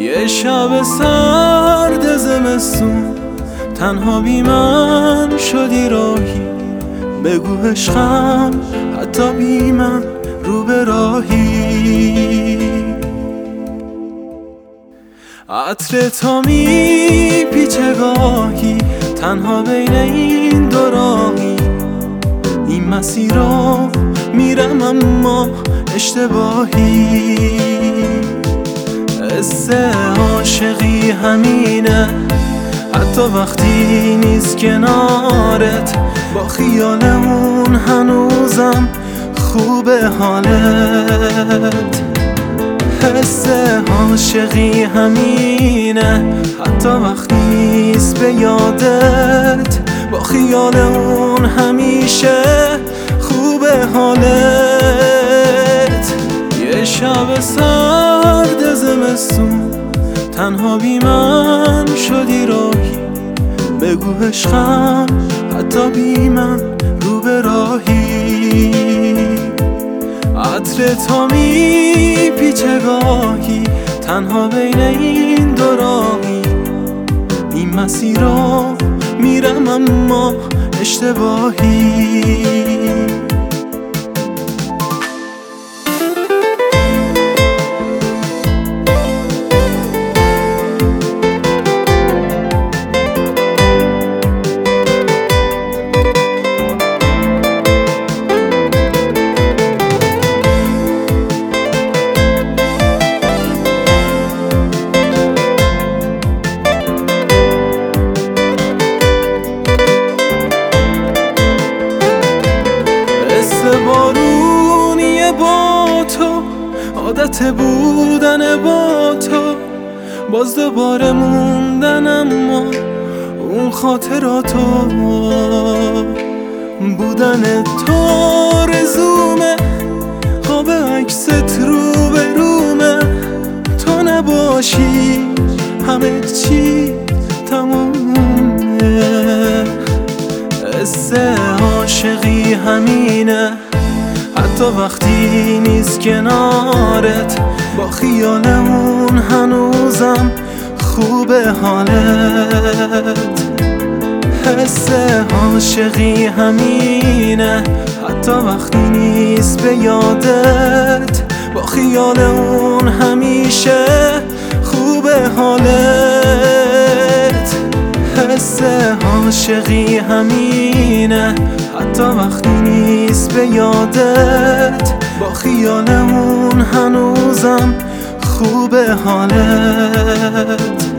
یه شب سرد زمستون تنها بی من شدی راهی، بگو عشقم حتی بی من رو به راهی. عطر تا می پیچه گاهی تنها بین این دو راهی، این مسیر رو میرم اما اشتباهی. حس عاشقی همینه حتی وقتی نیست کنارت، با خیال اون هنوزم خوبه حالت. حس عاشقی همینه حتی وقتی نیست به یادت، با خیال اون همیشه خوبه حالت. یه شب سرد زمستون تنها بی من شدی راهی، بگو عشقم حتی بی من رو به راهی. عطر تا می پیچه گاهی تنها بین این دو راهی، این مسیر رو میرم اما اشتباهی. بارونیه با تو، عادت بودن با تو، باز دوباره موندن اما اون خاطراتو. بودن تو رزومه، خواب عکست رو به رومه، تو نباشی همه چی تمومه. حس عاشقی همینه حتی وقتی نیست کنارت، با خیالمون هنوزم خوبه حالت. حس عاشقی همینه حتی وقتی نیست به یادت، با خیال اون همیشه خوبه حالت. حس عاشقی همینه حتی وقتی نیست به یادت، با خیال اون هنوزم خوبه حالت.